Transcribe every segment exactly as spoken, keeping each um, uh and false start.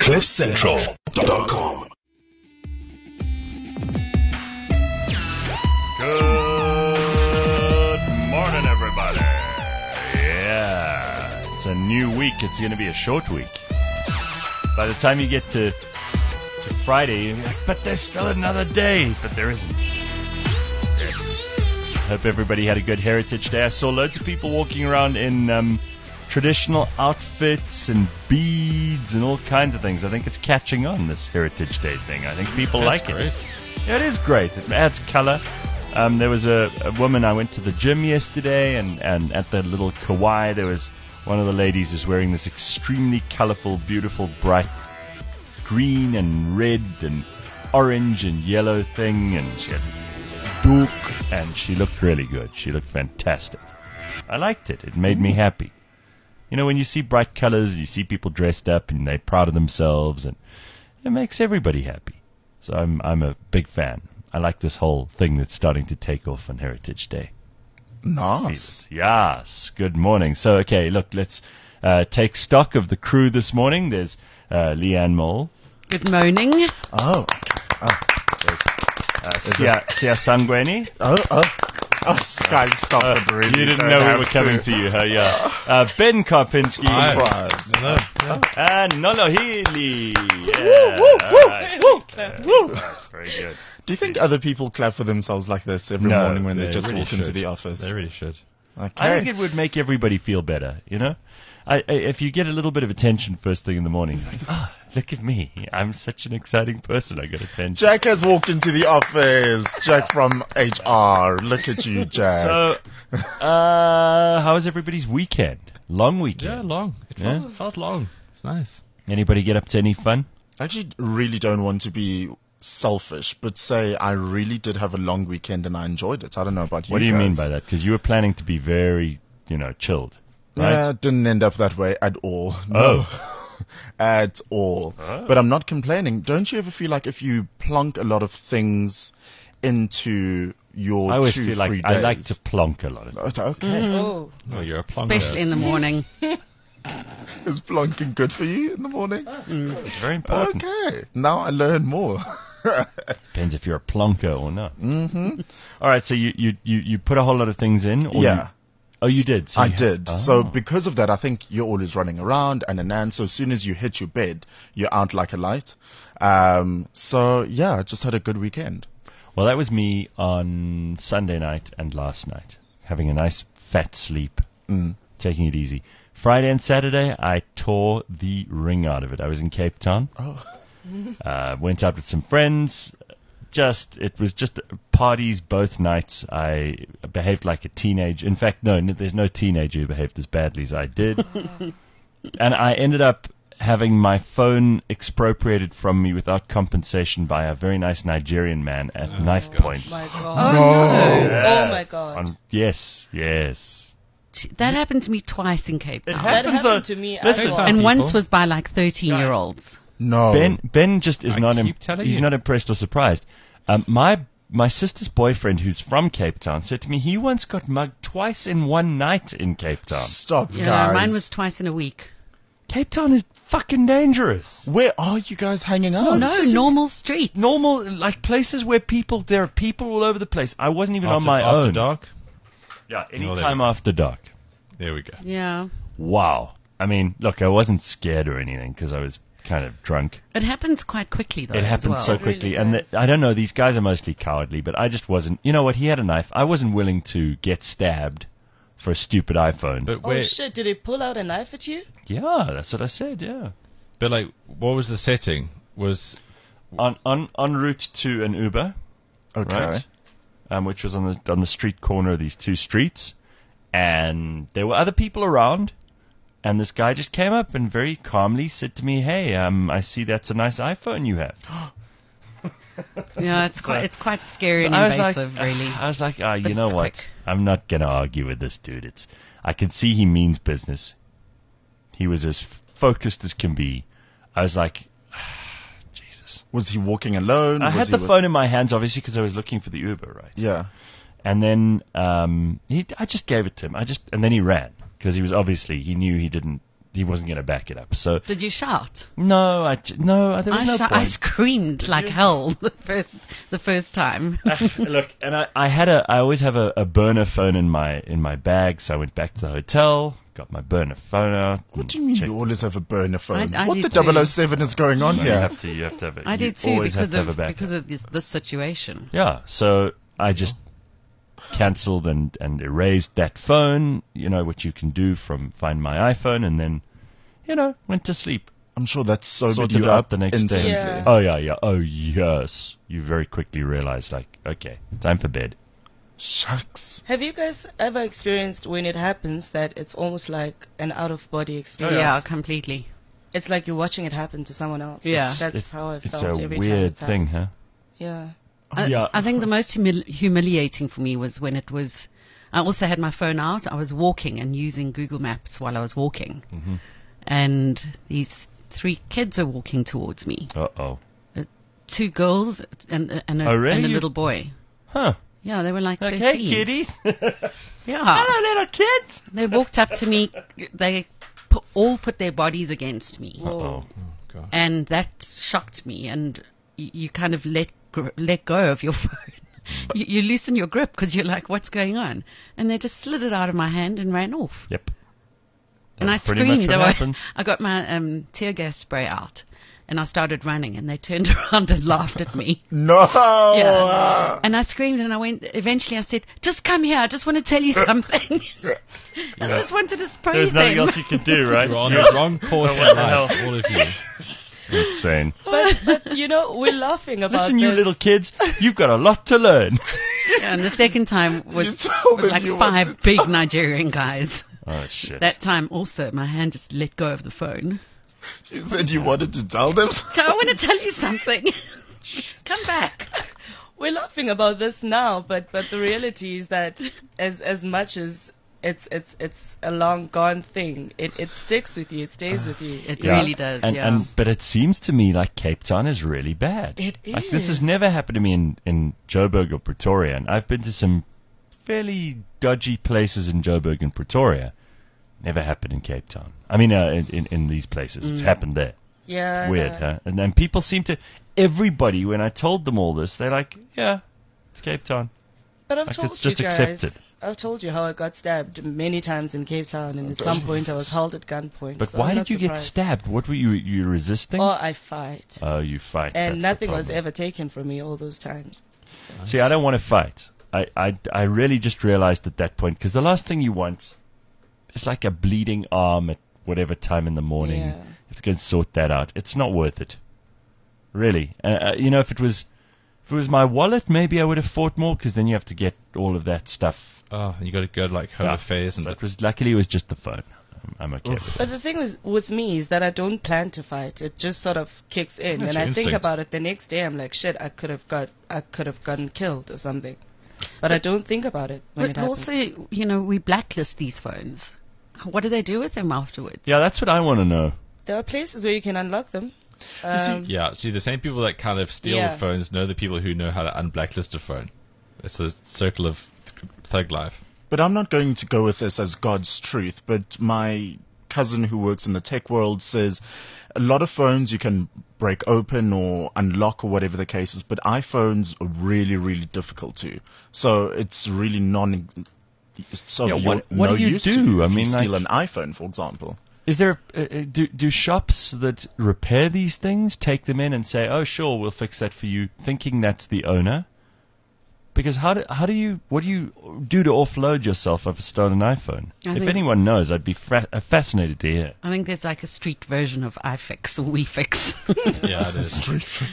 cliff central dot com. Good morning, everybody. Yeah, it's a new week. It's going to be a short week. By the time you get to to Friday, you're like, but there's still another day. But there isn't. Yes. Hope everybody had a good Heritage Day. I saw loads of people walking around in um, traditional outfits and beads and all kinds of things. I think it's catching on, this Heritage Day thing. I think people That's like great. it. Yeah, it is great. It adds color. Um, there was a, a woman, I went to the gym yesterday, and, and at the little Kauai, there was one of the ladies who's wearing this extremely colorful, beautiful, bright green and red and orange and yellow thing, and she had a doek, and she looked really good. She looked fantastic. I liked it. It made me happy. You know, when you see bright colors, you see people dressed up, and they're proud of themselves, and it makes everybody happy. So I'm I'm a big fan. I like this whole thing that's starting to take off on Heritage Day. Nice. Yes. Good morning. So, okay, look, let's uh, take stock of the crew this morning. There's uh, Leanne Mole. Good morning. Oh. Oh. There's uh, Sia, Sia Sangweni. Oh. Oh. Oh, guys, stop Uh, it, really. you didn't don't know we have were coming to, to you, huh? Yeah. Uh, Ben Karpinski. Surprise. No, no. And Nolo Healy. Yeah. Woo, woo, All right. woo, Uh, woo. Very good. Do you think other people clap for themselves like this every No, morning when they, they just really walk into should. the office? They really should. Okay. I think it would make everybody feel better, you know? I, I, if you get a little bit of attention first thing in the morning, like, ah, look at me. I'm such an exciting person. I got attention. Jack has walked into the office. Jack from H R. Look at you, Jack. So, uh, how was everybody's weekend? Long Yeah, weekend. long. It Yeah? felt, felt long. It's nice. Anybody get up to any fun? I actually really don't want to be selfish, but say I really did have a long weekend and I enjoyed it. I don't know about you What do you mean guys. by that? Because you were planning to be very, you know, chilled, right? Yeah, it didn't end up that way at all. Oh. No. At all. Oh. But I'm not complaining. Don't you ever feel like if you plonk a lot of things into your I always two feel like free I days? like to plonk a lot of things. Okay. Oh, Oh, you're a plonker. Especially in the morning. Is plonking good for you in the morning? It's very important. Okay. Now I learn more. Depends if you're a plonker or not. Mm-hmm. All right, so you, you, you, you put a whole lot of things in? Or Yeah. You, oh, you did? So I you had- did. Oh. So because of that, I think you're always running around and and and. So as soon as you hit your bed, you're out like a light. Um, so yeah, I just had a good weekend. Well, that was me on Sunday night and last night, having a nice fat sleep, Mm. taking it easy. Friday and Saturday, I tore the ring out of it. I was in Cape Town. Oh. Uh, went out with some friends. Just, it was just parties both nights. I behaved like a teenager. In fact, no, n- there's no teenager who behaved as badly as I did. And I ended up having my phone expropriated from me without compensation by a very nice Nigerian man at knife point. my Oh, God. no. Oh, my God. On, yes, yes. That happened to me twice in Cape Town. That happens happened on- to me as Listen, well. And people. once was by like thirteen-year-olds. No. Ben Ben just is I not keep im- telling he's you. not impressed or surprised. Um, my my sister's boyfriend, who's from Cape Town, said to me he once got mugged twice in one night in Cape Town. Stop, You guys. know, mine was twice in a week. Cape Town is fucking dangerous. Where are you guys hanging out? No, normal streets. Normal, like places where people, there are people all over the place. I wasn't even After, on my after own. dark. Yeah, Oh, there anytime we go. after dark. There we go. Yeah. Wow. I mean, look, I wasn't scared or anything because I was kind of drunk. It happens quite quickly, though. It as happened well. so It really quickly, and does. th- I don't know. These guys are mostly cowardly, but I just wasn't. You know what? He had a knife. I wasn't willing to get stabbed for a stupid iPhone. But Oh, wait, shit. Did he pull out a knife at you? yeah, that's what I said. Yeah, but like, what was the setting? Was on on en route to an Uber, Okay. right? Um, which was on the on the street corner of these two streets, and there were other people around. And this guy just came up and very calmly said to me, "Hey, um, I see that's a nice iPhone you have." Yeah, it's quite, it's quite scary So and I was like, invasive, really. I was like, ah, you But know it's what? quick. I'm not gonna argue with this dude. It's, I can see he means business. He was as focused as can be. I was like, Jesus. Was he walking alone? I Was had he the with- phone in my hands, obviously, because I was looking for the Uber, right? Yeah. And then um, he, I just gave it to him. I just, and then he ran because he was obviously he knew he didn't he wasn't going to back it up. So Did you shout? no, I j- no, there was I, no shou- point. I screamed like hell the first the first time. Look, and I, I had a, I always have a, a burner phone in my in my bag, so I went back to the hotel, got my burner phone out. What do you mean you always have a burner phone? I- I what do the too. double oh seven is going on You here? have to, you have to have it. I you do too always have because to have a of backup. because of this, this situation. Yeah, so I just cancelled and, and erased that phone, you know, what you can do from Find My iPhone, and then, you know, went to sleep. I'm sure that sobered Sorted you it up out the next instantly. day. Yeah. Oh, yeah, yeah. Oh, yes. You very quickly realized, like, okay, time for bed. Shucks. Have you guys ever experienced when it happens that it's almost like an out-of-body experience? Yeah, completely. It's like you're watching it happen to someone else. Yeah. That's It's- how I It's felt a every time weird it's thing, happened. huh? Yeah. I, Yeah. I think the most humil- humiliating for me was when it was. I also had my phone out. I was walking and using Google Maps while I was walking, Mm-hmm. and these three kids were walking towards me. Uh-oh. Two girls and and a, Oh, really? and a You- little boy. Huh. Yeah, they were like Like, thirteen. hey, kiddies. Yeah, Hello, little kids. they walked up to me. They pu- all put their bodies against me. Uh-oh. Oh, God. And that shocked me, and y- you kind of let gr- let go of your phone. you, you loosen your grip because you're like, what's going on? And they just slid it out of my hand and ran off. Yep. And I That's pretty much screamed. what I, wa- happens. I got my um, tear gas spray out, and I started running, and they turned around and laughed at me. No! Yeah. And I screamed, and I went. Eventually, I said, "Just come here. I just want to tell you something." I just wanted to spray There's nothing them. else you could do, right? You're on the wrong course What in the hell? life, all of you. Insane. But, but, you know, we're laughing about Listen, this. you little kids, you've got a lot to learn. Yeah, and the second time You was, told was them like you five wanted- big Nigerian guys. Oh, shit. That time also, my hand just let go of the phone. You said you wanted to tell them. I want to tell you something. Come back. We're laughing about this now, but but the reality is that as as much as it's it's it's a long gone thing, it it sticks with you, it stays with you. It Yeah. really does, and, yeah. And, but it seems to me like Cape Town is really bad. It Like, this has is. never happened to me in, in Joburg or Pretoria, and I've been to some fairly dodgy places in Joburg and Pretoria. Never happened in Cape Town. I mean, uh, in, in, in these places. Mm. It's happened there. Yeah. I Weird, know. huh? And then people seem to, everybody, when I told them all this, they're like, yeah, it's Cape Town. But I've Like, told it's you just guys, accepted. I've told you how I got stabbed many times in Cape Town, and at some point I was held at gunpoint. But so why I'm did not you get surprised. stabbed? What were you, you resisting? Oh, I fight. Oh, you fight. And That's the nothing was problem. ever taken from me all those times. See, I don't want to fight. I, I, I really just realized at that point, because the last thing you want is like a bleeding arm at whatever time in the morning. Yeah. You have to go and sort that out. It's not worth it. Really. Uh, uh, you know, if it was if it was my wallet, maybe I would have fought more, because then you have to get all of that stuff. Oh, you got to go to like home Yeah. affairs and So it was, luckily, it was just the phone. I'm, I'm okay with it. But the thing is, with me is that I don't plan to fight. It just sort of kicks in, That's and your I think instinct. about it the next day. I'm like, shit, I could have got, I could have gotten killed or something. But I don't think about it when it But happens. also, you know, we blacklist these phones. What do they do with them afterwards? Yeah, that's what I want to know. There are places where you can unlock them. Um, Yeah, see, the same people that kind of steal Yeah. the phones know the people who know how to unblacklist a phone. It's a circle of thug life. But I'm not going to go with this as God's truth, but my cousin who works in the tech world says a lot of phones you can break open or unlock or whatever the case is, but iPhones are really, really difficult to. So it's really non... So Yeah, you're what- what no do you use do? to you I if you mean, steal like- an iPhone, for example. Is there uh, uh, do do shops that repair these things take them in and say, "Oh, sure, we'll fix that for you," thinking that's the owner? Because how do how do you what do you do to offload yourself of a stolen iPhone? I If think- anyone knows, I'd be fra- uh, fascinated to hear. I think there's like a street version of iFix or WeFix. Yeah, it is.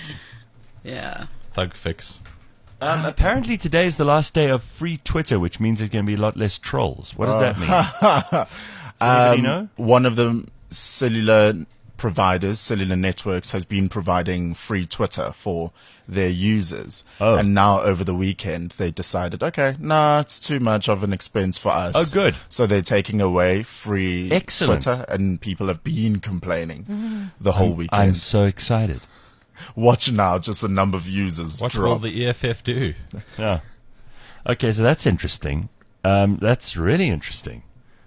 Yeah. Thug fix. Um, apparently, today is the last day of free Twitter, which means there's going to be a lot less trolls. What does that mean? anybody know? One of the cellular providers, cellular networks, has been providing free Twitter for their users. Oh. And now over the weekend, they decided, okay, nah, it's too much of an expense for us. Oh, good. So they're taking away free Excellent. Twitter, and people have been complaining the whole I'm, weekend. I'm so excited. Watch now, just the number of users What drop. will the E F F do? Yeah. Okay, so that's interesting. Um, that's really interesting.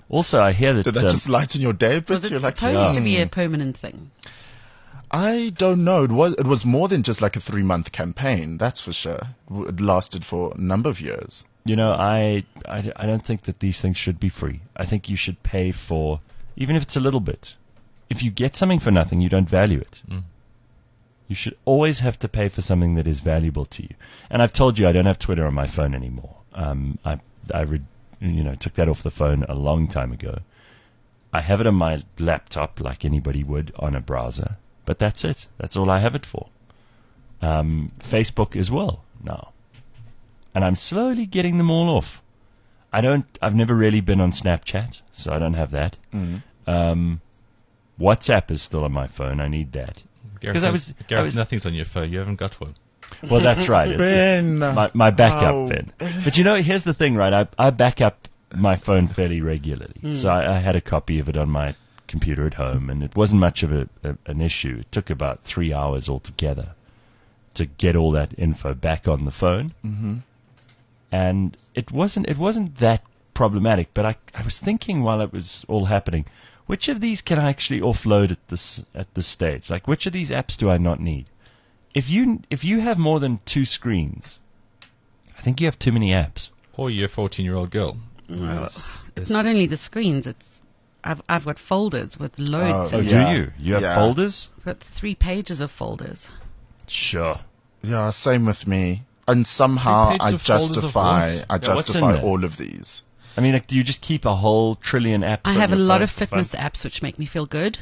Also, I hear that. Did that um, just lighten your day a bit? Was it You're like, supposed to "Hmm." be a permanent thing? I don't know. It was, it was more than just like a three month campaign, that's for sure. It lasted for a number of years. You know, I, I, I don't think that these things should be free. I think you should pay for, even if it's a little bit. If you get something for nothing, you don't value it. Mm. You should always have to pay for something that is valuable to you. And I've told you I don't have Twitter on my phone anymore. Um, I, I re- you know, took that off the phone a long time ago. I have it on my laptop like anybody would on a browser. But that's it. That's all I have it for. Um, Facebook as well now. And I'm slowly getting them all off. I don't, I've never really been on Snapchat, so I don't have that. Mm. Um, WhatsApp is still on my phone. I need that. Gareth, I was- Gareth, I was- nothing's on your phone. You haven't got one. Well, that's right. It's, Ben. my, my backup, Oh. Ben. But you know, here's the thing, right? I, I back up my phone fairly regularly. So I, I had a copy of it on my computer at home, and it wasn't much of a, a, an issue. It took about three hours altogether to get all that info back on the phone. Mm-hmm. And it wasn't it wasn't that problematic, but I, I was thinking while it was all happening, which of these can I actually offload at this at this stage? Like, which of these apps do I not need? If you if you have more than two screens, I think you have too many apps. Or you're a fourteen-year-old girl. Well, it's not only the screens. It's I've I've got folders with loads. Oh, in Oh, it. yeah. do you? You have Yeah. folders? I've got three pages of folders. Sure. Yeah, same with me. And somehow Three I pages of folders of justify, what? I Yeah, what's in justify there? all of these. I mean, like, do you just keep a whole trillion apps? I on have a your lot phone of for fitness fun? apps which make me feel good.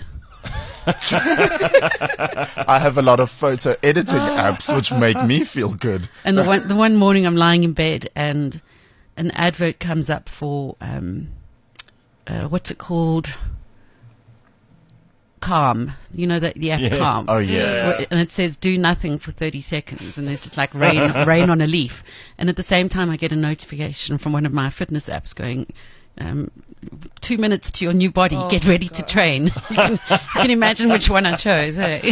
I have a lot of photo editing apps which make me feel good. And the one the one morning I'm lying in bed and an advert comes up for um, uh, what's it called? Calm. You know that the app Yeah. Calm. Oh, yes. And it says do nothing for thirty seconds, and there's just like rain rain on a leaf. And at the same time, I get a notification from one of my fitness apps going. Um, two minutes to your new body. Oh, Get ready to God. train. you, can, you can imagine which one I chose. Hey?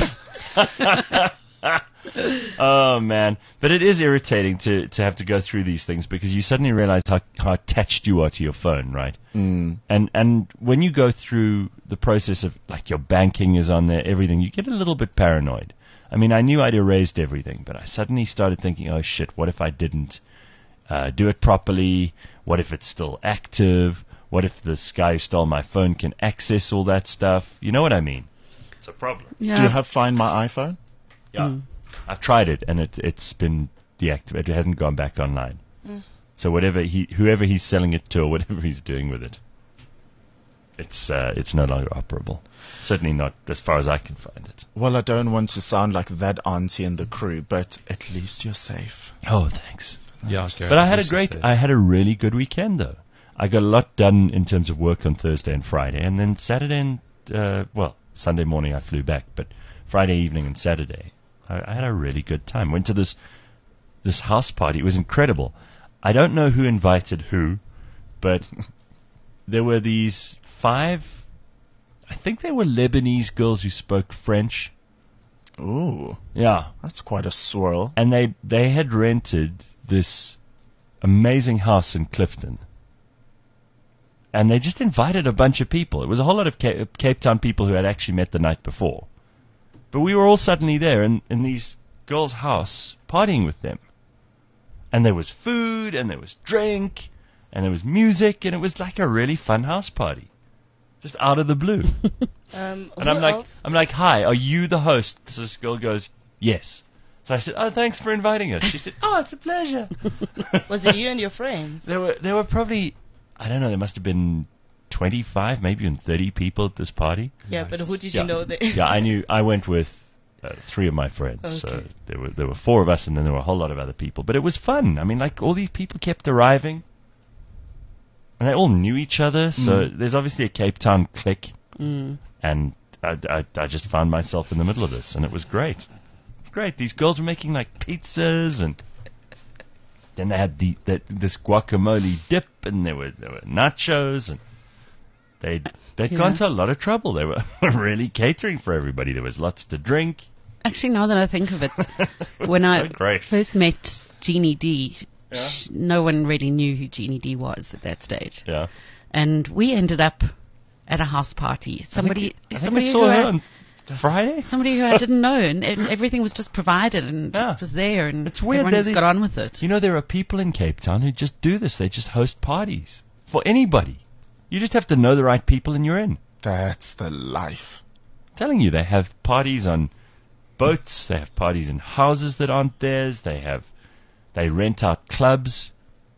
Oh man, but it is irritating to, to have to go through these things because you suddenly realize how, how attached you are to your phone, right? Mm. And and when you go through the process of like your banking is on there, everything, you get a little bit paranoid. I mean, I knew I'd erased everything, but I suddenly started thinking, oh shit, what if I didn't uh, do it properly? What if it's still active? What if this guy who stole my phone can access all that stuff? You know what I mean? It's a problem. Yeah. Do you have Find My iPhone? Yeah. I've tried it and it it's been deactivated. It hasn't gone back online. So whatever he whoever he's selling it to or whatever he's doing with it, it's uh, it's no longer operable. Certainly not as far as I can find it. Well, I don't want to sound like that auntie in the crew, but at least you're safe. Oh, thanks. Yeah, Gareth, But I had you a should great say. I had a really good weekend though. I got a lot done in terms of work on Thursday and Friday, and then Saturday and uh, well Sunday morning I flew back, but Friday evening and Saturday I, I had a really good time. Went to this this house party. It was incredible. I don't know who invited who, but there were these five, I think they were Lebanese girls who spoke French. Ooh, Yeah. that's quite a swirl. And they, they had rented this amazing house in Clifton. And they just invited a bunch of people. It was a whole lot of Cape, Cape Town people who had actually met the night before. But we were all suddenly there in, in these girls' house partying with them. And there was food, and there was drink, and there was music, and it was like a really fun house party. Just out of the blue. Um, And who I'm like, else? I'm like, hi, are you the host? So this girl goes, yes. So I said, oh, thanks for inviting us. She said, oh, it's a pleasure. Was it you and your friends? There were there were probably, I don't know, there must have been twenty-five, maybe even thirty people at this party. Yeah, but who did yeah. you know there? Yeah, I knew. I went with uh, three of my friends. So Okay. there were there were four of us, and then there were a whole lot of other people. But it was fun. I mean, like all these people kept arriving, and they all knew each other. So there's obviously a Cape Town clique, Mm. and I, I I just found myself in the middle of this, and it was great. It's great. These girls were making like pizzas, and then they had the that this guacamole dip, and there were there were nachos, and they they'd Yeah. gone to a lot of trouble. They were really catering for everybody. There was lots to drink. Actually, now that I think of it, It was when I so great. first met Jeannie D, Yeah. sh- no one really knew who Jeannie D was at that stage. Yeah. and we ended up at a house party. Somebody, I think somebody I who saw her I, on Friday. somebody who I didn't know, and, and everything was just provided, and Yeah. it was there, and It's weird everyone that just they- got on with it. You know, there are people in Cape Town who just do this. They just host parties for anybody. You just have to know the right people and you're in. That's the life. I'm telling you, they have parties on boats. They have parties in houses that aren't theirs. They have, they rent out clubs.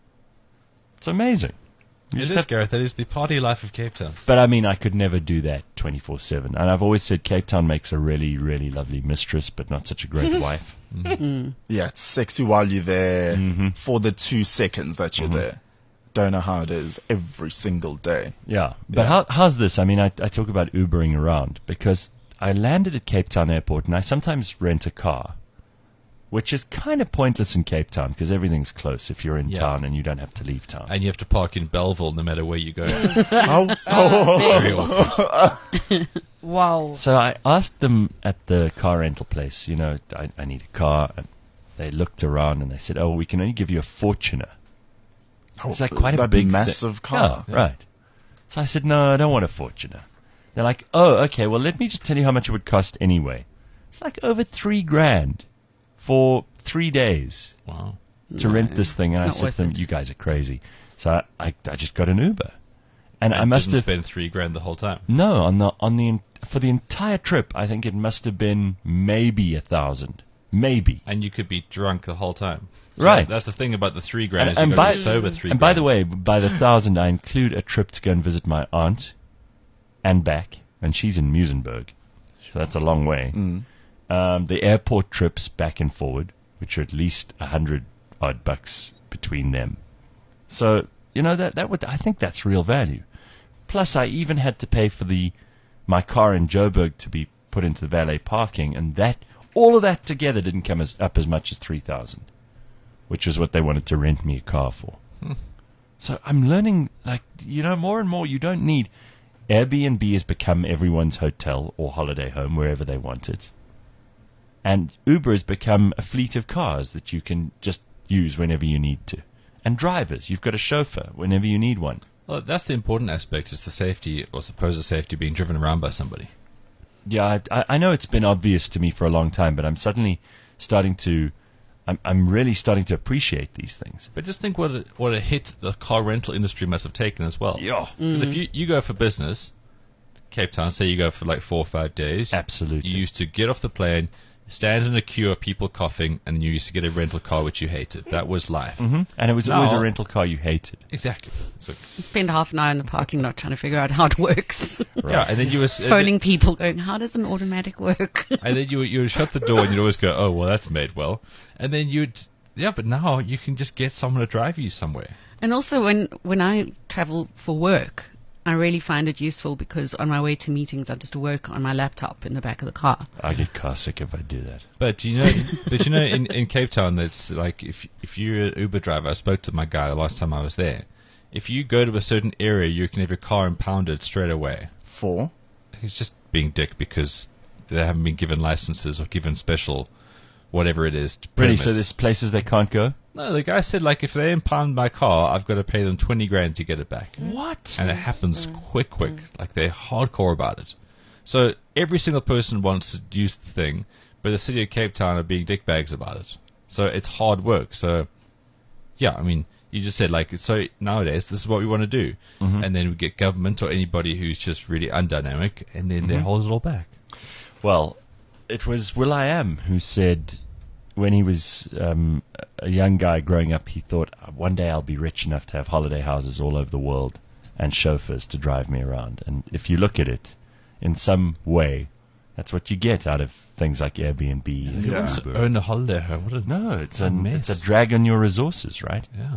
It's amazing. You It just is, have- Gareth. That is the party life of Cape Town. But I mean, I could never do that twenty-four seven. And I've always said Cape Town makes a really, really lovely mistress, but not such a great wife. Yeah, it's sexy while you're there Mhm. for the two seconds that you're there. Don't know how it is every single day. Yeah. But Yeah. How, how's this? I mean, I, I talk about Ubering around because I landed at Cape Town Airport and I sometimes rent a car, which is kind of pointless in Cape Town because everything's close if you're in Yeah. town and you don't have to leave town. And you have to park in Belleville no matter where you go. Oh, oh. Very awkward. Wow. So I asked them at the car rental place, you know, I, I need a car. And they looked around and they said, oh, we can only give you a Fortuner. It's like quite a that big thi- massive car. Yeah, right. So I said, no, I don't want a Fortuner. They're like, oh, okay, well, let me just tell you how much it would cost anyway. It's like over three grand for three days Wow. to rent this thing. it's And I not said worth to them, it. you guys are crazy. So I, I, I just got an Uber. And I And must didn't have... spend three grand the whole time. No, on the, on the, en- for the entire trip, I think it must have been maybe a thousand. Maybe. And you could be drunk the whole time. So Right. That's the thing about the three grand. And, is and you've by, got to be sober three and by grand. the way, by the thousand, I include a trip to go and visit my aunt and back, and she's in Musenberg, so that's a long way. Mm. Um, the airport trips back and forward, which are at least a hundred odd bucks between them. So you know that that would I think that's real value. Plus, I even had to pay for the my car in Joburg to be put into the valet parking, and that all of that together didn't come as, up as much as three thousand, which is what they wanted to rent me a car for. Hmm. So I'm learning, like, you know, more and more. You don't need Airbnb has become everyone's hotel or holiday home wherever they want it, and Uber has become a fleet of cars that you can just use whenever you need to, and drivers. You've got a chauffeur whenever you need one. Well, that's the important aspect, is the safety, or supposed safety, being driven around by somebody. Yeah, I, I I know it's been obvious to me for a long time, but I'm suddenly starting to, I'm I'm really starting to appreciate these things. But just think what a, what a hit the car rental industry must have taken as well. Yeah, 'Cause if you, you go for business, Cape Town, say you go for like four or five days. absolutely. You used to get off the plane, stand in a queue of people coughing, and you used to get a rental car which you hated. That was life. hmm And it was always a Now- rental car you hated. Exactly. So, Spend half an hour in the parking lot trying to figure out how it works. Yeah, and then you was Phoning people, going, "How does an automatic work?" and then you would- you would shut the door and you'd always go, oh well, that's made well, and then you'd yeah, but now you can just get someone to drive you somewhere. And also, when when I travel for work, I really find it useful because on my way to meetings, I just work on my laptop in the back of the car. I get car sick if I do that. But you know, but you know, in, in Cape Town, that's like if if you're an Uber driver. I spoke to my guy the last time I was there. If you go to a certain area, you can have your car impounded straight away. For? He's just being dick because they haven't been given licenses or given special, whatever it is. Really? permits. So there's places they can't go? No, the guy said like if they impound my car, I've got to pay them twenty grand to get it back. What? And it happens quick, quick. Like they're hardcore about it. So every single person wants to use the thing, but the city of Cape Town are being dickbags about it. So it's hard work. So yeah, I mean, you just said like so nowadays this is what we want to do, Mhm. and then we get government or anybody who's just really undynamic, and then they Mhm. hold it all back. Well, it was Will I Am who said when he was um, a young guy growing up, he thought, one day I'll be rich enough to have holiday houses all over the world and chauffeurs to drive me around. And if you look at it, in some way, that's what you get out of things like Airbnb. and Yeah. So Uber. own a holiday home. What a No, it's a a, mess. it's a drag on your resources, right? yeah.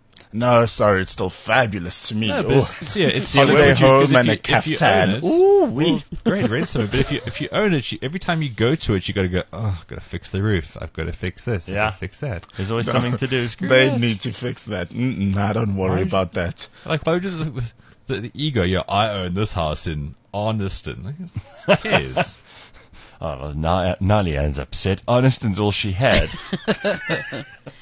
No, sorry, it's still fabulous to me. No, but Ooh. it's, yeah, it's Holiday where would you- 'cause home if and you- a if you caftan. own it- Ooh, wee. well, great, rent something. But if you if you own it, you, every time you go to it, you got to go. Oh, I've got to fix the roof. I've got to fix this. I've Yeah. got to fix that. There's always something to do. They need to fix that. Mm-mm, I don't worry Why- about that. Like, why would you the, the, the ego? Yeah, I own this house in Arniston. Like, who cares? Oh, well, Na- Nalia ends upset. Honeston's all she had.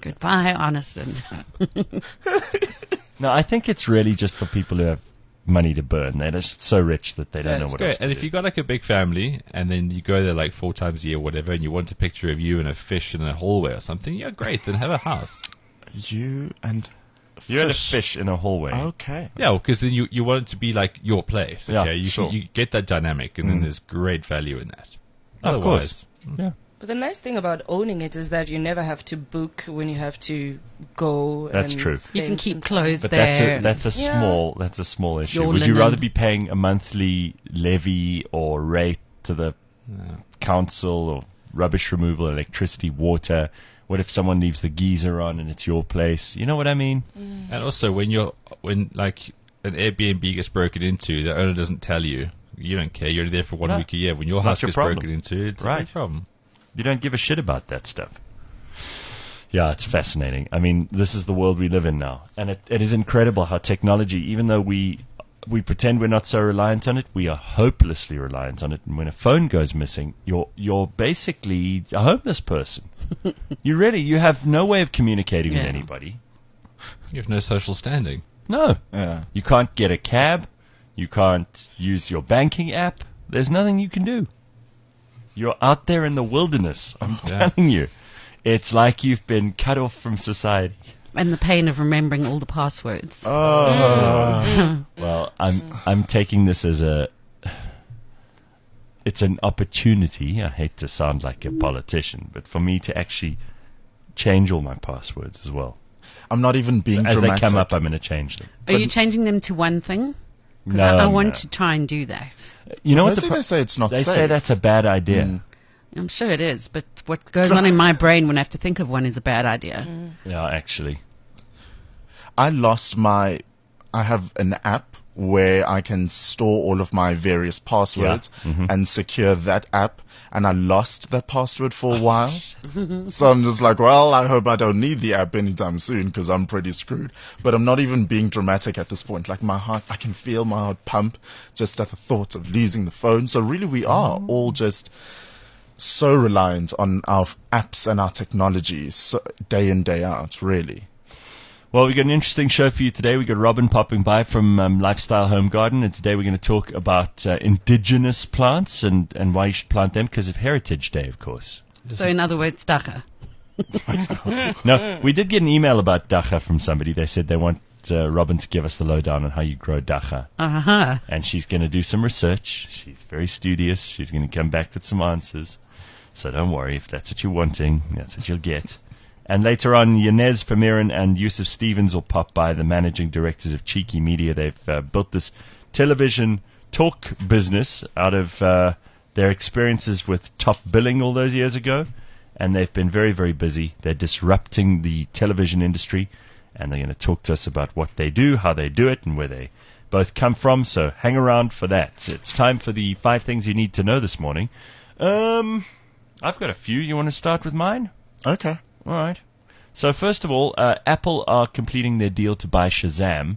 Goodbye, Honeston. No, I think it's really just for people who have money to burn. They're just so rich that they don't Yeah, know it's what great. else to And do. if you got like a big family and then you go there like four times a year or whatever and you want a picture of you and a fish in a hallway or something, yeah, great, then have a house. You and You're in a fish in a hallway. Okay. Yeah, because then you, you want it to be like your place. Okay, Yeah, you, sure. you get that dynamic and then Mm. there's great value in that. Of course. Otherwise, Yeah. But the nice thing about owning it is that you never have to book when you have to go. That's and true. You spend can keep some clothes But there. that's a, and- that's a Yeah. small that's a small issue. your Would you linen. rather be paying a monthly levy or rate to the yeah. council or rubbish removal, electricity, water? What if someone leaves the geyser on and it's your place? You know what I mean? And also, when you're when like an Airbnb gets broken into, the owner doesn't tell you. You don't care. You're there for one No. week a year. When your It's not house your gets problem. broken into, it's Right. a big problem. You don't give a shit about that stuff. Yeah, it's fascinating. I mean, this is the world we live in now. And it, it is incredible how technology, even though we we pretend we're not so reliant on it, we are hopelessly reliant on it. And when a phone goes missing, you're you're basically a homeless person. You really, you have no way of communicating with Yeah. anybody. You have no social standing. No. Yeah. You can't get a cab. You can't use your banking app. There's nothing you can do. You're out there in the wilderness. I'm Yeah. telling you. It's like you've been cut off from society. and the pain of remembering all the passwords. Oh. Well, I'm I'm taking this as a it's an opportunity. I hate to sound like a politician, but for me to actually change all my passwords as well. I'm not even being As dramatic. they come up, I'm going to change them. Are you changing them to one thing? Because No, I, I no. want to try and do that. You know what? The Supposedly pro- they say it's not they safe. say that's a bad idea. Mm. I'm sure it is, but what goes on in my brain when I have to think of one is a bad idea. Yeah, actually. I lost my. I have an app where I can store all of my various passwords Yeah. Mhm. and secure that app. And I lost that password for a while. So I'm just like, well, I hope I don't need the app anytime soon because I'm pretty screwed. But I'm not even being dramatic at this point. Like my heart, I can feel my heart pump just at the thought of losing the phone. So really we are all just so reliant on our f- apps and our technology so day in, day out, really. Well, we've got an interesting show for you today. We've got Robin popping by from um, Lifestyle Home Garden, and today we're going to talk about uh, indigenous plants and, and why you should plant them because of Heritage Day, of course. So in other words, dacha. No, we did get an email about dacha from somebody. They said they want uh, Robin to give us the lowdown on how you grow dacha. Uh-huh. And she's going to do some research. She's very studious. She's going to come back with some answers. So don't worry. If that's what you're wanting, that's what you'll get. And later on, Yanez Famiran and Yusuf Stevens will pop by, the managing directors of Cheeky Media. They've uh, built this television talk business out of uh, their experiences with Top Billing all those years ago. And they've been very, very busy. They're disrupting the television industry. And they're going to talk to us about what they do, how they do it, and where they both come from. So hang around for that. It's time for the five things you need to know this morning. Um, I've got a few. You want to start with mine? Okay. All right. So first of all, uh, Apple are completing their deal to buy Shazam.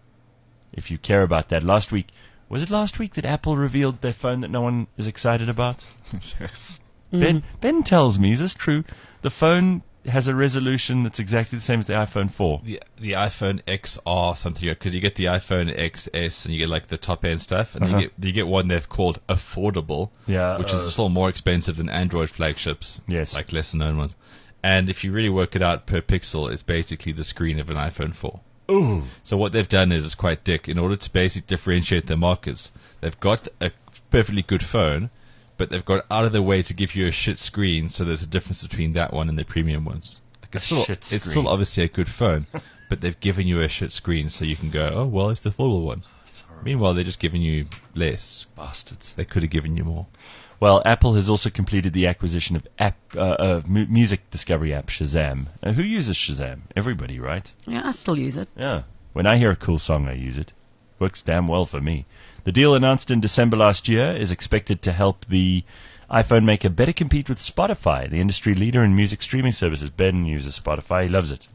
If you care about that, last week was it last week that Apple revealed their phone that no one is excited about? Yes. Ben Ben tells me, is this true? The phone has a resolution that's exactly the same as the iPhone four. The the iPhone X R something, because you get the iPhone X S and you get like the top end stuff, and Uh-huh. then you get you get one they've called affordable, Yeah, which uh, is still more expensive than Android flagships, Yes. like lesser known ones. And if you really work it out per pixel, it's basically the screen of an iPhone four. Ooh. So what they've done is, it's quite dick. In order to basically differentiate their markets, they've got a perfectly good phone, but they've got out of their way to give you a shit screen, so there's a difference between that one and the premium ones. Like it's A still, shit it's screen. still obviously a good phone, but they've given you a shit screen, so you can go, oh, well, it's the affordable one. Meanwhile, they're just giving you less. Bastards. They could have given you more. Well, Apple has also completed the acquisition of app uh, of mu- music discovery app Shazam. Uh, who uses Shazam? Everybody, right? Yeah, I still use it. Yeah. When I hear a cool song, I use it. Works damn well for me. The deal announced in December last year is expected to help the iPhone maker better compete with Spotify, the industry leader in music streaming services. Ben uses Spotify. He loves it.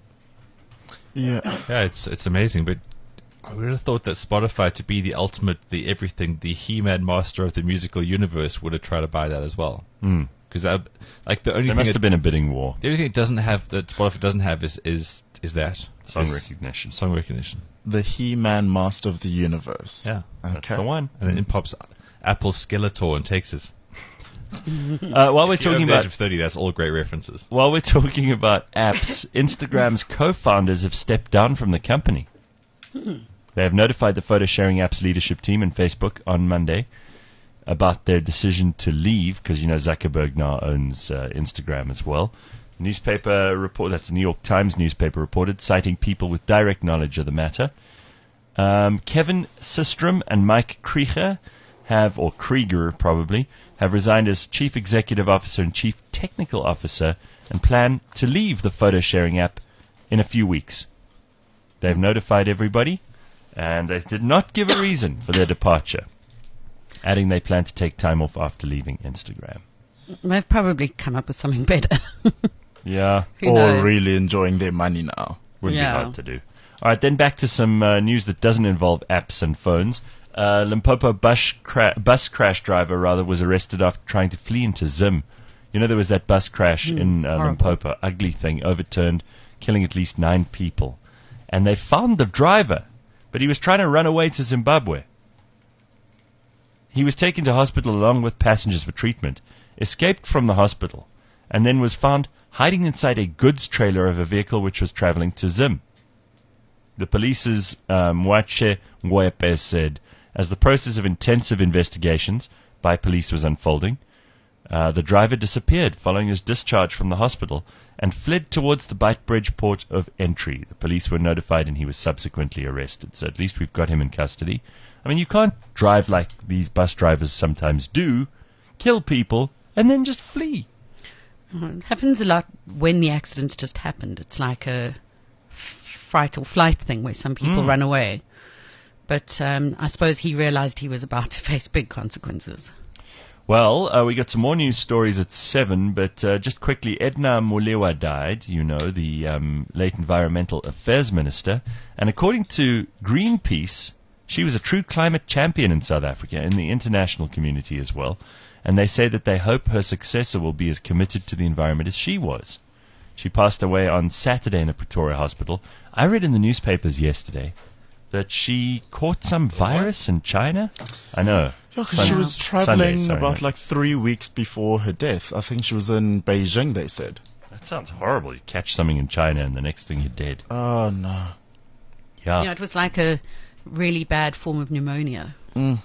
Yeah. Yeah, it's it's amazing, but I would have thought that Spotify, to be the ultimate, the everything, the He-Man master of the musical universe, would have tried to buy that as well. Hmm. Because like the only There thing must it, have been a bidding war. the only thing it doesn't have that Spotify doesn't have is is is that Song is recognition. Song recognition. The He-Man Master of the Universe. Yeah, That's Okay. the one. and then in pops Apple Skeletor and takes it. Uh, while we're If you're talking over the about age of thirty, that's all great references. while we're talking about apps, Instagram's co-founders have stepped down from the company. They have notified the photo sharing apps leadership team and Facebook on Monday about their decision to leave, because you know Zuckerberg now owns uh, Instagram as well. The newspaper report, that's the New York Times newspaper reported, citing people with direct knowledge of the matter. Um, Kevin Systrom and Mike Krieger have, or Krieger probably, have resigned as chief executive officer and chief technical officer and plan to leave the photo sharing app in a few weeks. They've notified everybody, and they did not give a reason for their departure, adding they plan to take time off after leaving Instagram. They've probably come up with something better. Yeah, Who Or knows? really enjoying their money now. wouldn't Yeah. be hard to do. All right, then back to some uh, news that doesn't involve apps and phones. Uh, Limpopo bus, cra- bus crash driver, rather, was arrested after trying to flee into Zim. You know, there was that bus crash in uh, horrible. Limpopo, ugly thing, overturned, killing at least nine people. And they found the driver, but he was trying to run away to Zimbabwe. He was taken to hospital along with passengers for treatment, escaped from the hospital, and then was found hiding inside a goods trailer of a vehicle which was traveling to Zim. The police's um, Mwache Ngwepe said, as the process of intensive investigations by police was unfolding, uh, the driver disappeared following his discharge from the hospital and fled towards the Beitbridge port of entry. The police were notified and he was subsequently arrested. So at least we've got him in custody. I mean, you can't drive like these bus drivers sometimes do, kill people, and then just flee. It happens a lot when the accidents just happened. It's like a fight or flight thing where some people Mm. run away. But um, I suppose he realized he was about to face big consequences. Well, uh, we got some more news stories at seven, but uh, just quickly, Edna Molewa died, you know, the um, late Environmental Affairs Minister, and according to Greenpeace, she was a true climate champion in South Africa, in the international community as well, and they say that they hope her successor will be as committed to the environment as she was. She passed away on Saturday in a Pretoria hospital. I read in the newspapers yesterday that she caught some virus in China. I know. Yeah, 'cause Sun- she was traveling Sunday, sorry, about mate. like three weeks before her death. I think she was in Beijing, they said. That sounds horrible. You catch something in China and the next thing you're dead. Oh, no. Yeah. Yeah, it was like a really bad form of pneumonia. Mm.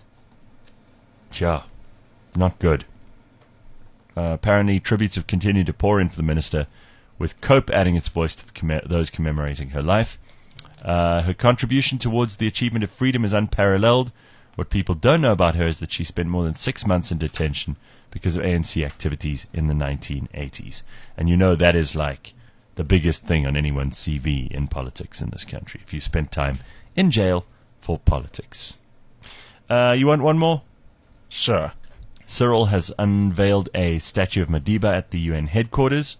Yeah. Not good. Uh, apparently, tributes have continued to pour into the minister, with COPE adding its voice to the comm- those commemorating her life. Uh, her contribution towards the achievement of freedom is unparalleled. What people don't know about her is that she spent more than six months in detention because of A N C activities in the nineteen eighties. And you know that is like the biggest thing on anyone's C V in politics in this country, if you spent time in jail for politics. Uh, you want one more? Sure. Cyril has unveiled a statue of Madiba at the U N headquarters.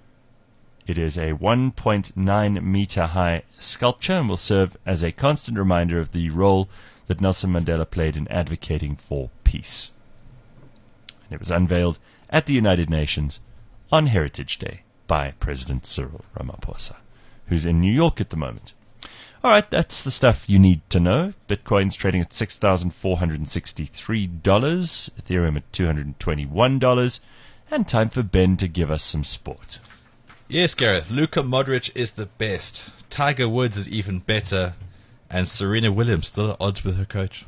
It is a one point nine meter high sculpture and will serve as a constant reminder of the role that Nelson Mandela played in advocating for peace. And it was unveiled at the United Nations on Heritage Day by President Cyril Ramaphosa, who's in New York at the moment. All right, that's the stuff you need to know. Bitcoin's trading at six thousand four hundred sixty-three dollars, Ethereum at two hundred twenty-one dollars, and time for Ben to give us some sport. Yes, Gareth, Luka Modric is the best. Tiger Woods is even better. And Serena Williams still at odds with her coach.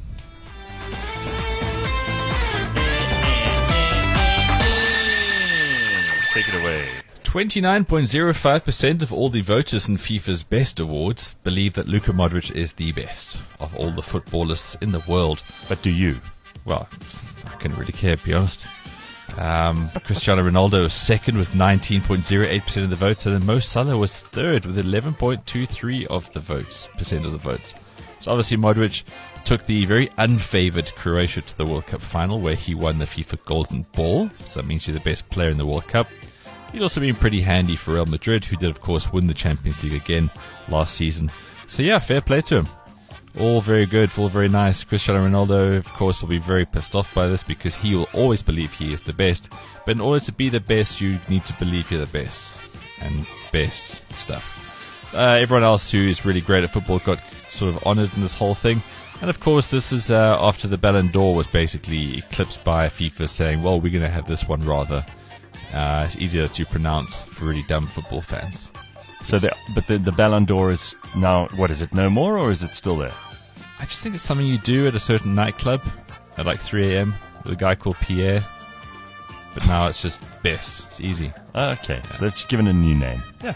Take it away. twenty-nine point zero five percent of all the voters in FIFA's Best Awards believe that Luka Modric is the best of all the footballers in the world. But do you? Well, I couldn't really care, to be honest. Um, Cristiano Ronaldo was second with nineteen point zero eight percent of the votes, and then Mo Salah was third with eleven point two three of the votes, percent of the votes. So obviously Modric took the very unfavoured Croatia to the World Cup final, where he won the FIFA Golden Ball. So that means you're the best player in the World Cup. He's also been pretty handy for Real Madrid, who did of course win the Champions League again last season. So yeah, fair play to him. all very good, all very nice. Cristiano Ronaldo, of course, will be very pissed off by this because he will always believe he is the best. But in order to be the best, you need to believe you're the best. And best stuff. Uh, everyone else who is really great at football got sort of honoured in this whole thing. And of course, this is uh, after the Ballon d'Or was basically eclipsed by FIFA saying, well, we're going to have this one rather. Uh, it's easier to pronounce for really dumb football fans. So, the, but the, the Ballon d'Or is now, what is it, no more, or is it still there? I just think it's something you do at a certain nightclub at like three a.m. with a guy called Pierre. But now it's just best. It's easy. Okay, so they've just given it a new name. Yeah.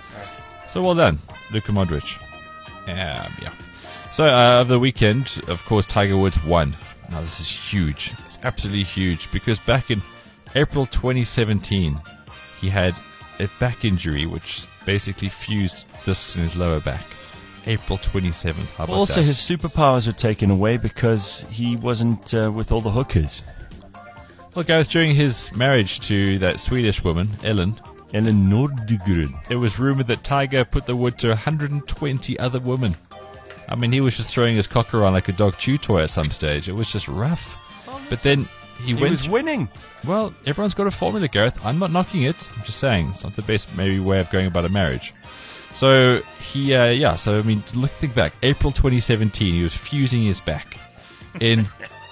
So well done, Luka Modric. Um, yeah. So uh, over the weekend, of course, Tiger Woods won. Now this is huge. It's absolutely huge because back in April twenty seventeen, he had a back injury which basically fused discs in his lower back. April twenty-seventh. How about Also, that? his superpowers were taken away because he wasn't uh, with all the hookers. Well, guys, during his marriage to that Swedish woman, Ellen, Ellen Nordgren. it was rumored that Tiger put the wood to one hundred twenty other women. I mean, he was just throwing his cock around like a dog chew toy at some stage. It was just rough. But then he, He went. was winning. Well, everyone's got a formula, Gareth. I'm not knocking it. I'm just saying it's not the best maybe way of going about a marriage. So he, uh, yeah. So I mean, look, think back. April twenty seventeen, he was fusing his back. In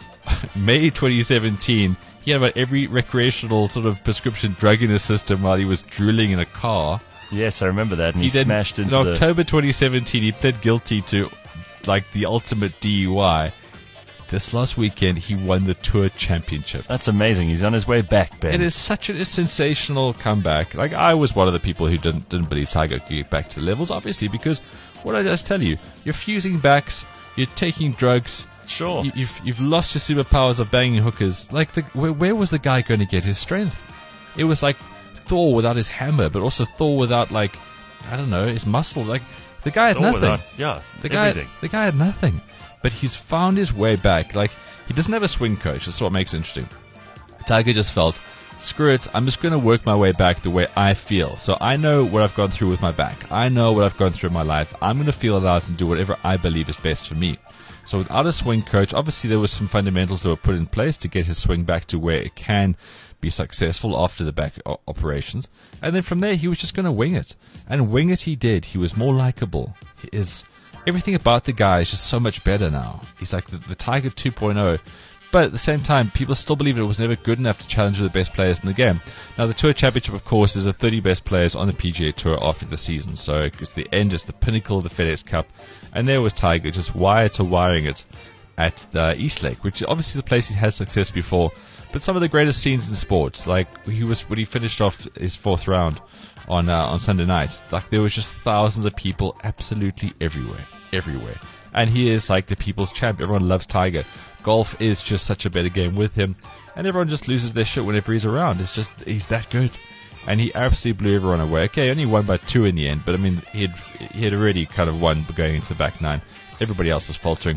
May twenty seventeen, he had about every recreational sort of prescription drug in his system while he was drooling in a car. Yes, I remember that. And he, then, smashed into in the... October twenty seventeen, he pled guilty to like the ultimate D U I. This last weekend, he won the Tour Championship. That's amazing. He's on his way back, Ben. It is such a, a sensational comeback. Like, I was one of the people who didn't didn't believe Tiger could get back to the levels, obviously, because what did I just tell you? You're fusing backs, you're taking drugs. Sure. You, you've you've lost your superpowers of banging hookers. Like, the, where, where was the guy going to get his strength? It was like Thor without his hammer, but also Thor without, like, I don't know, his muscle. Like, the guy had Thor nothing. without- yeah, the guy, everything. the guy had nothing. But he's found his way back. Like, he doesn't have a swing coach. That's what makes it interesting. Tiger just felt, screw it, I'm just going to work my way back the way I feel. So I know what I've gone through with my back. I know what I've gone through in my life. I'm going to feel it out and do whatever I believe is best for me. So without a swing coach, obviously there were some fundamentals that were put in place to get his swing back to where it can be successful after the back o- operations. And then from there, he was just going to wing it. And wing it he did. He was more likable. He is... Everything about the guy is just so much better now. He's like the, the Tiger two point oh. But at the same time, people still believe it was never good enough to challenge the best players in the game. Now, the Tour Championship, of course, is the thirty best players on the P G A Tour after the season. So it's the end, it's the pinnacle of the FedEx Cup. And there was Tiger just wire to wiring it at the East Lake, which obviously is a place he's had success before. But some of the greatest scenes in sports, like he was when he finished off his fourth round on uh, on Sunday night, like there was just thousands of people absolutely everywhere, everywhere. And he is like the people's champ. Everyone loves Tiger. Golf is just such a better game with him, and everyone just loses their shit whenever he's around. It's just he's that good, and he absolutely blew everyone away. Okay, only won by two in the end, but I mean he had he had already kind of won going into the back nine. Everybody else was faltering.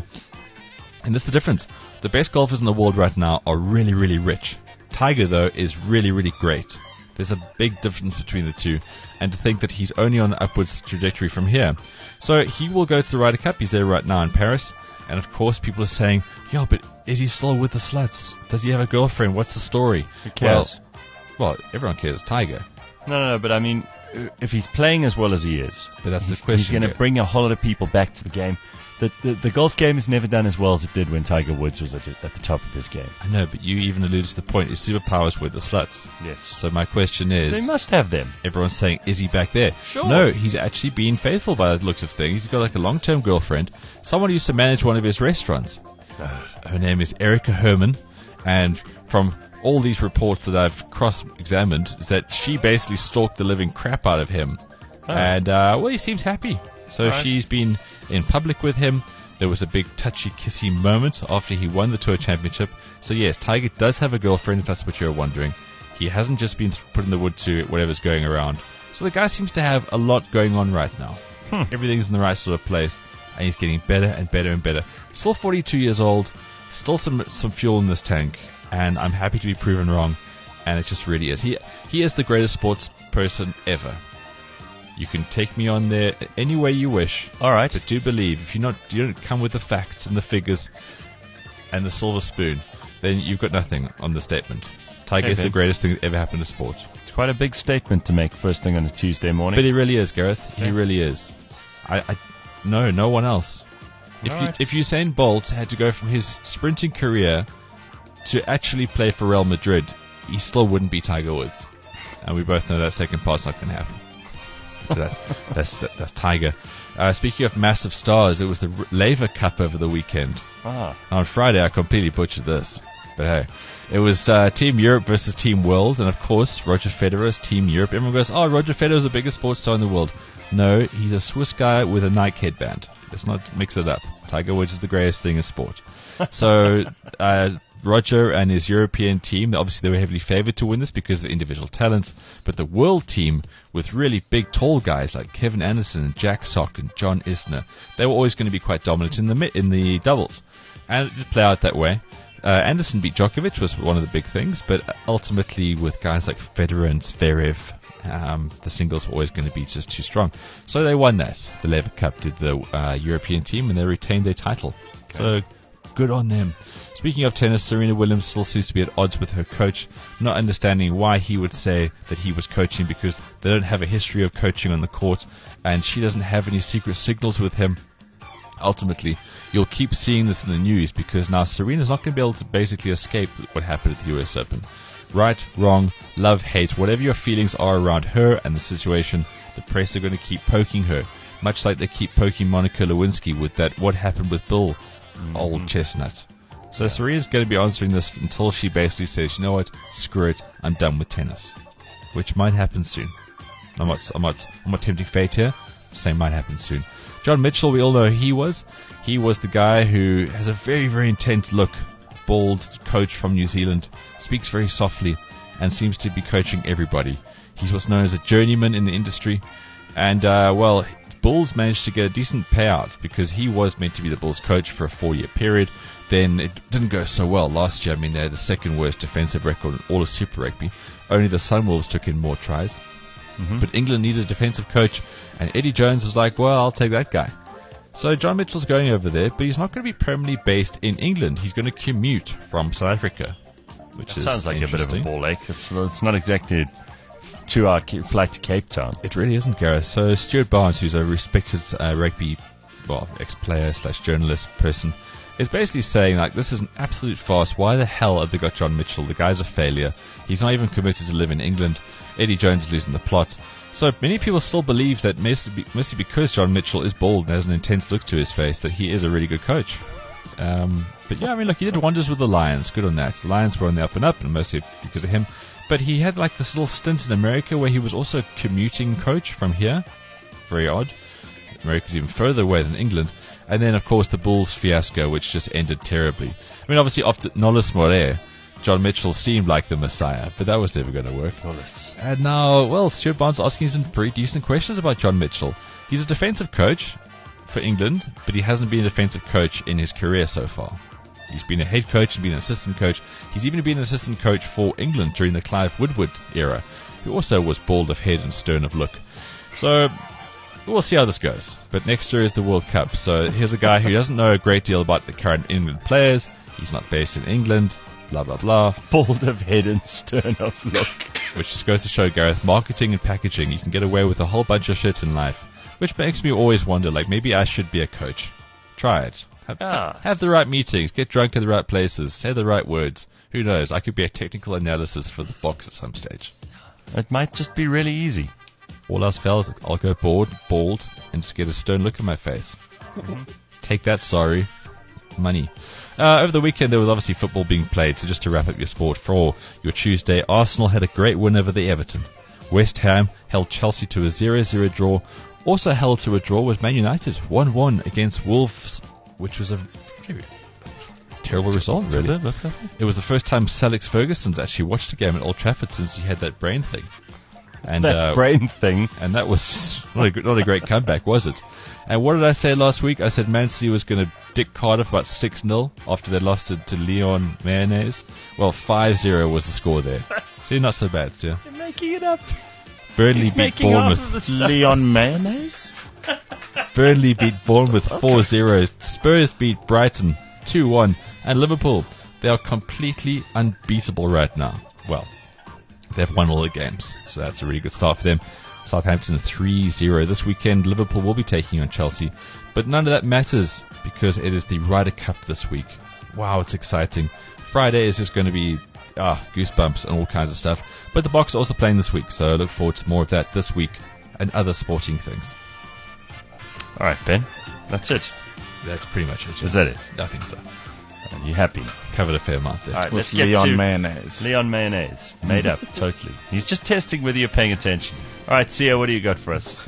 And that's the difference. The best golfers in the world right now are really, really rich. Tiger, though, is really, really great. There's a big difference between the two. And to think that he's only on an upwards trajectory from here. So he will go to the Ryder Cup. He's there right now in Paris. And, of course, people are saying, yeah, but is he still with the sluts? Does he have a girlfriend? What's the story? Who cares? Well, well everyone cares. Tiger. No, no, no, but I mean, if he's playing as well as he is, But that's the he's, question he's going here. to bring a whole lot of people back to the game. The, the, the golf game has never done as well as it did when Tiger Woods was at, at the top of his game. I know, but you even alluded to the point. His superpowers with the sluts. Yes. So my question is... They must have them. Everyone's saying, is he back there? Sure. No, he's actually being faithful by the looks of things. He's got like a long-term girlfriend. Someone used to manage one of his restaurants. Uh, her name is Erica Herman. And from all these reports that I've cross-examined, is that she basically stalked the living crap out of him. Oh. And, uh, well, he seems happy. So All right. she's been in public with him. There was a big touchy-kissy moment after he won the Tour Championship. So yes, Tiger does have a girlfriend, if that's what you're wondering. He hasn't just been th- put in the wood to whatever's going around. So the guy seems to have a lot going on right now. Hmm. Everything's in the right sort of place, and he's getting better and better and better. Still forty-two years old, still some some fuel in this tank, and I'm happy to be proven wrong. And it just really is. He he is the greatest sports person ever. You can take me on there any way you wish. All right. But do believe, if you're not, you don't come with the facts and the figures and the silver spoon, then you've got nothing on the statement. Tiger is Okay. the greatest thing that ever happened to sport. It's quite a big statement to make first thing on a Tuesday morning. But he really is, Gareth. He Okay. really is. I, I, no, no one else. If All you, right. if Usain Bolt had to go from his sprinting career to actually play for Real Madrid, he still wouldn't be Tiger Woods. And we both know that second part's not going to happen. So that, that's that, that's Tiger. Uh, speaking of massive stars, it was the R- Laver Cup over the weekend. ah, On Friday, I completely butchered this. But hey, it was uh, Team Europe versus Team World, and of course, Roger Federer's Team Europe. Everyone goes, oh, Roger Federer's the biggest sports star in the world. No, he's a Swiss guy with a Nike headband. Let's not mix it up. Tiger Woods is the greatest thing in sport. So, uh, Roger and his European team, obviously they were heavily favored to win this because of the individual talents, but the world team with really big, tall guys like Kevin Anderson and Jack Sock and John Isner, they were always going to be quite dominant in the mi- in the doubles. And it did play out that way. Uh, Anderson beat Djokovic was one of the big things, but ultimately with guys like Federer and Zverev, um, the singles were always going to be just too strong. So they won that. The Lever Cup did the uh, European team, and they retained their title. So good on them. Speaking of tennis, Serena Williams still seems to be at odds with her coach, not understanding why he would say that he was coaching, because they don't have a history of coaching on the court, and she doesn't have any secret signals with him. Ultimately, you'll keep seeing this in the news because now Serena's not going to be able to basically escape what happened at the U S Open. Right, wrong, love, hate, whatever your feelings are around her and the situation, the press are going to keep poking her, much like they keep poking Monica Lewinsky with that what happened with Bill, old chestnut. So Serena's going to be answering this until she basically says, you know what, screw it, I'm done with tennis. Which might happen soon. I'm not, I'm not, I'm not tempting fate here. Same might happen soon. John Mitchell, we all know who he was. He was the guy who has a very, very intense look. Bald coach from New Zealand. Speaks very softly and seems to be coaching everybody. He's what's known as a journeyman in the industry. And, uh, well, Bulls managed to get a decent payout because he was meant to be the Bulls coach for a four-year period. Then it didn't go so well last year. I mean, they had the second worst defensive record in all of Super Rugby. Only the Sunwolves took in more tries. Mm-hmm. But England needed a defensive coach, and Eddie Jones was like, well, I'll take that guy. So John Mitchell's going over there, but he's not going to be permanently based in England. He's going to commute from South Africa, which That is sounds like a bit of a interesting. ball ache. It's, it's not exactly a two-hour ca- flight to Cape Town. It really isn't, Gareth. So Stuart Barnes, who's a respected uh, rugby, well, ex-player slash journalist person, is basically saying, like, this is an absolute farce. Why the hell have they got John Mitchell? The guy's a failure. He's not even committed to live in England. Eddie Jones is losing the plot. So many people still believe that mostly because John Mitchell is bald and has an intense look to his face, that he is a really good coach. Um, but yeah, I mean, look, he did wonders with the Lions. Good on that. The Lions were on the up and up, and mostly because of him. But he had like this little stint in America where he was also a commuting coach from here. Very odd. America's even further away than England. And then, of course, the Bulls fiasco, which just ended terribly. I mean, obviously, after Nollis Moret, John Mitchell seemed like the messiah, but that was never going to work. And now, well, Stuart Barnes asking some pretty decent questions about John Mitchell. He's a defensive coach for England, but he hasn't been a defensive coach in his career so far. He's been a head coach and been an assistant coach. He's even been an assistant coach for England during the Clive Woodward era, who also was bald of head and stern of look. So we'll see how this goes. But next year is the World Cup, so here's a guy who doesn't know a great deal about the current England players. He's not based in England. Blah, blah, blah. Bald of head and stern of look. Which just goes to show, Gareth, marketing and packaging, you can get away with a whole bunch of shit in life. Which makes me always wonder, like, maybe I should be a coach. Try it. Have, Ah, have the right meetings, get drunk in the right places, say the right words. Who knows? I could be a technical analysis for the box at some stage. It might just be really easy. All else fails, I'll go bored, bald, and just get a stern look in my face. Take that, sorry. Money. Uh, over the weekend, there was obviously football being played, so just to wrap up your sport for your Tuesday, Arsenal had a great win over the Everton. West Ham held Chelsea to a zero zero draw. Also held to a draw was Man United, one one against Wolves, which was a very terrible result, really. It was the first time Sir Alex Ferguson's actually watched a game at Old Trafford since he had that brain thing. And, that uh, brain thing. and that was not a, not a great comeback, was it? And what did I say last week? I said Man City was going to dick Cardiff about six nil after they lost it to Leon Mayonnaise. Well, five zero was the score there. See, not so bad, yeah. You're making it up. Burnley He's beat making off Bournemouth. of the stuff. Leon Mayonnaise? Burnley beat Bournemouth four zero. Spurs beat Brighton two one. And Liverpool, they are completely unbeatable right now. Well, they've won all the games, so that's a really good start for them. Southampton three zero. This weekend, Liverpool will be taking on Chelsea. But none of that matters because it is the Ryder Cup this week. Wow, it's exciting. Friday is just going to be ah, goosebumps and all kinds of stuff. But the Box are also playing this week, so I look forward to more of that this week and other sporting things. All right, Ben. That's it. That's pretty much it. Is that it? I think so. Are you happy? Covered a fair amount there. All right, With let's get Leon to Mayonnaise. Leon Mayonnaise. Made up, totally. He's just testing whether you're paying attention. All right, Sia, what do you got for us?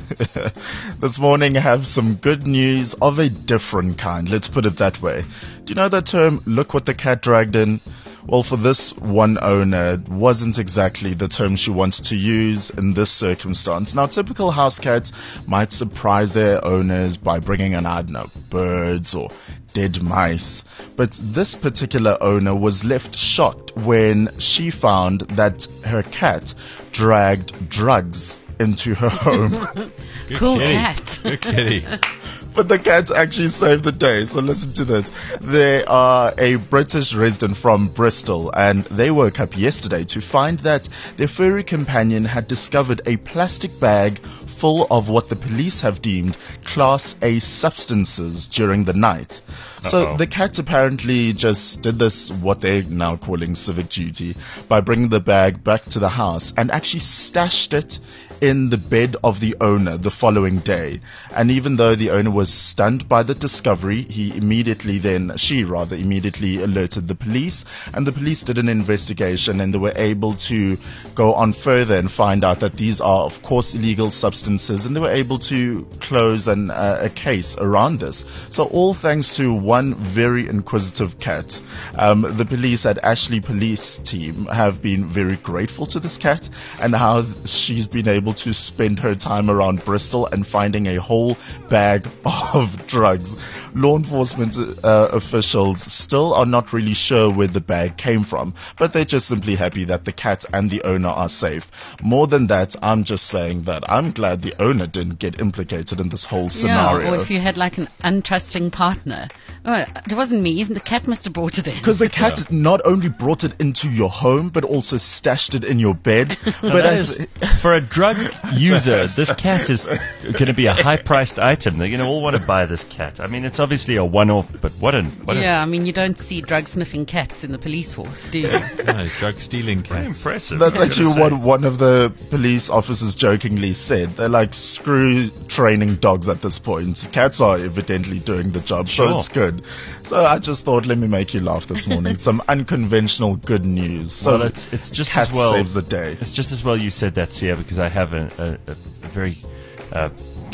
This morning I have some good news of a different kind. Let's put it that way. Do you know that term, look what the cat dragged in? Well, for this one owner, it wasn't exactly the term she wanted to use in this circumstance. Now, typical house cats might surprise their owners by bringing in, I don't know, birds or dead mice. But this particular owner was left shocked when she found that her cat dragged drugs into her home. Good Cool kitty. cat. Good kitty. But the cat actually saved the day. So listen to this. They are a British resident from Bristol, and they woke up yesterday to find that their furry companion had discovered a plastic bag full of what the police have deemed Class A substances during the night. So Uh-oh. the cat apparently just did this, what they're now calling civic duty, by bringing the bag back to the house and actually stashed it in the bed of the owner the following day. And even though the owner was stunned by the discovery, he immediately then, she rather, immediately alerted the police, and the police did an investigation, and they were able to go on further and find out that these are, of course, illegal substances, and they were able to close an, uh, a case around this. So all thanks to one very inquisitive cat. Um, the police at Ashley Police Team have been very grateful to this cat, and how she's been able to spend her time around Bristol and finding a whole bag of drugs. Law enforcement uh, officials still are not really sure where the bag came from, but they're just simply happy that the cat and the owner are safe. More than that, I'm just saying that I'm glad the owner didn't get implicated in this whole scenario. Yeah, or if you had like an untrusting partner. Oh, it wasn't me. The cat must have brought it in. Because the cat not only brought it into your home, but also stashed it in your bed. But but that I- is, for a drug user, this cat is going to be a high-priced item. They're going to all want to buy this cat. I mean, it's obviously a one-off, but what an what Yeah, I mean, you don't see drug-sniffing cats in the police force, do you? No, drug stealing a cats. impressive. That's I've actually gotta what say. one of the police officers jokingly said. They're like, screw training dogs at this point. Cats are evidently doing the job, so Sure. it's good. So I just thought, let me make you laugh this morning. Some unconventional good news. So Well, it's it's just cat as well. saves the day. It's just as well you said that, Sia, because I have a, a, a very uh,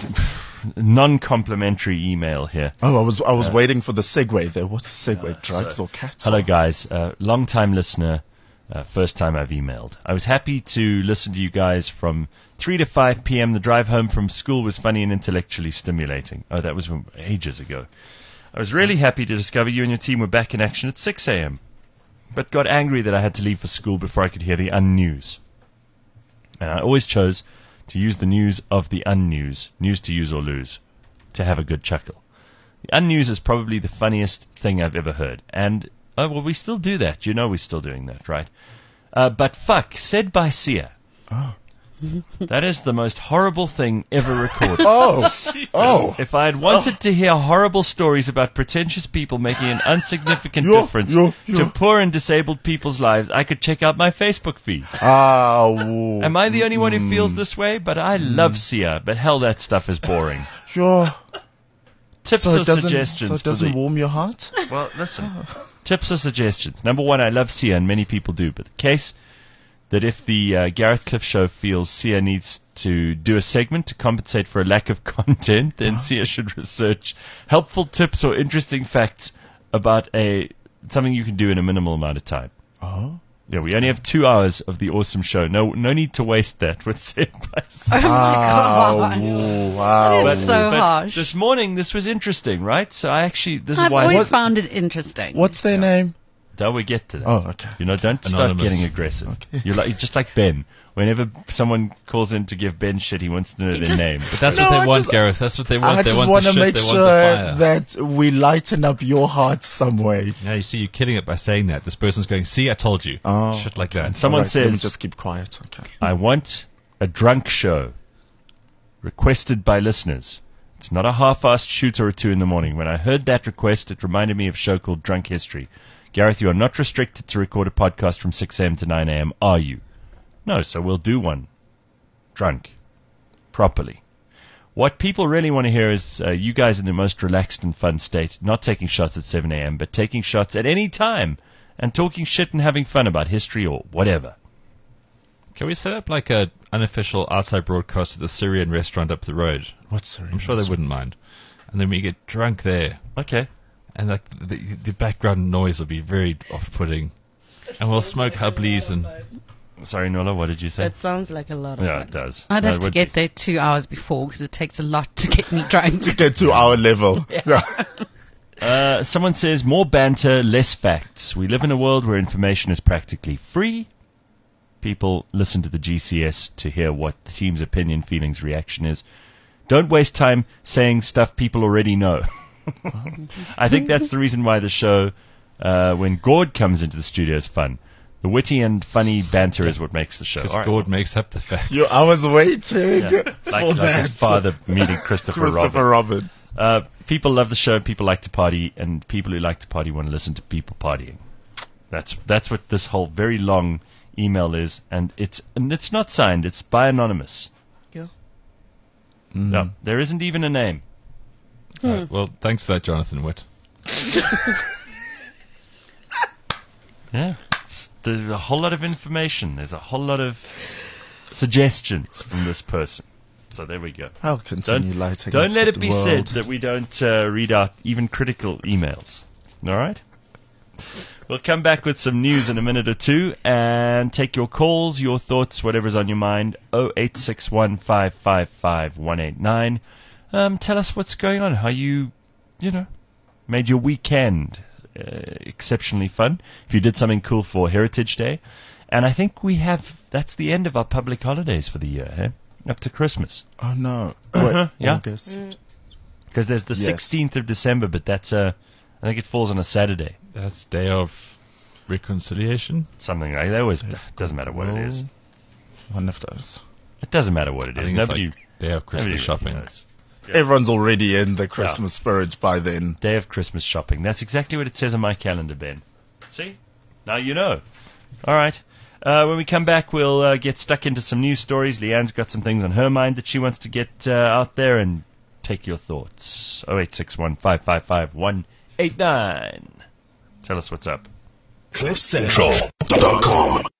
non-complimentary email here. Oh, I was I was waiting for the segue there. What's the segue? Uh, Drugs so- or cats? Hello, guys. Uh, long-time listener, uh, first time I've emailed. I was happy to listen to you guys from three to five p.m. The drive home from school was funny and intellectually stimulating. Oh, that was from ages ago. I was really happy to discover you and your team were back in action at six a.m., but got angry that I had to leave for school before I could hear the un-news. And I always chose to use the news of the un-news, news to use or lose, to have a good chuckle. The un-news is probably the funniest thing I've ever heard. And, oh, well, we still do that. You know we're still doing that, right? Uh, but fuck, said by Sia. Oh. That is the most horrible thing ever recorded. Oh, oh. If I had wanted to hear horrible stories about pretentious people making an insignificant Yeah, difference yeah, yeah. to poor and disabled people's lives, I could check out my Facebook feed. Ah, woo. Am I the only one who Mm. feels this way? But I love Sia, but hell, that stuff is boring. Sure. Tips So or it doesn't, suggestions? so it for doesn't the- warm your heart? Well, listen. Tips or suggestions? Number one, I love Sia, and many people do. But the case that if the uh, Gareth Cliff show feels Sia needs to do a segment to compensate for a lack of content, then Sia should research helpful tips or interesting facts about a something you can do in a minimal amount of time. Oh. Yeah, we only have two hours of the awesome show. No, no need to waste that with said by Sia. Ah, God. woo, wow. That is so But harsh. this morning, this was interesting, right? So I actually, this is I've why. always What- found it interesting. What's their name? Till we get to that. Oh, okay. You know, don't start Anonymous. getting aggressive. Okay. You're like, you're just like Ben. Whenever someone calls in to give Ben shit, he wants to know He their just- name. But that's No, what they I want, just- Gareth. That's what they want. I they just want want the to shit, make they sure want the fire. that we lighten up your heart some way. Now you see, you're killing it by saying that. This person's going, see, I told you. Oh, Shit like that. Someone Alright, let me says- just keep quiet. Okay. I want a drunk show requested by listeners. It's not a half-assed shoot or a two in the morning. When I heard that request, it reminded me of a show called Drunk History. Gareth, you are not restricted to record a podcast from six a.m. to nine a.m., are you? No, so we'll do one. Drunk. Properly. What people really want to hear is uh, you guys in the most relaxed and fun state, not taking shots at seven a.m., but taking shots at any time and talking shit and having fun about history or whatever. Can we set up like a unofficial outside broadcast at the Syrian restaurant up the road? What's I'm sure they wouldn't mind. And then we get drunk there. Okay. And like the, the background noise will be very off-putting. And we'll smoke hubblies and... Sorry, Nola, what did you say? That sounds like a lot of Yeah, fun. it does. I'd Uh, have to what- get there two hours before because it takes a lot to get me drunk. to get to our level. Yeah. Uh, someone says, more banter, less facts. We live in a world where information is practically free. People listen to the G C S to hear what the team's opinion, feelings, reaction is. Don't waste time saying stuff people already know. I think that's the reason why the show, uh, when Gord comes into the studio, is fun. The witty and funny banter is what makes the show. Because All right. Gord makes up the facts. You, I was waiting Yeah. for Like, like that. his father meeting Christopher, Christopher Robin. Robin. Uh, people love the show. People like to party, and people who like to party want to listen to people partying. That's that's what this whole very long email is, and it's and it's not signed. It's by anonymous. Yeah. Mm. No, there isn't even a name. Right, well, thanks for that, Jonathan Witt. Yeah, It's- there's a whole lot of information. There's a whole lot of suggestions from this person. So there we go. I'll continue Don't, lighting don't up let the it be world. said that we don't uh, read out even critical emails. All right? We'll come back with some news in a minute or two and take your calls, your thoughts, whatever's on your mind. oh eight six one, five five five, one eight nine. Um, tell us what's going on. How you, you know, made your weekend uh, exceptionally fun. If you did something cool for Heritage Day. And I think we have, that's the end of our public holidays for the year, eh? Up to Christmas. Oh no. Uh-huh, Wait, yeah. August. Because there's the Yes. sixteenth of December, but that's uh, I think it falls on a Saturday. That's Day of Reconciliation. Something like that. Always doesn't matter what it is. One of those. It doesn't matter what it I is. think it's Nobody, like Day of Christmas nobody shopping. knows. Everyone's already in the Christmas spirit by then. Day of Christmas shopping. That's exactly what it says on my calendar, Ben. See? Now you know. All right. Uh, when we come back, we'll uh, get stuck into some news stories. Leanne's got some things on her mind that she wants to get uh, out there and take your thoughts. oh eight six one, five five five, one eight nine. Tell us what's up. cliff central dot com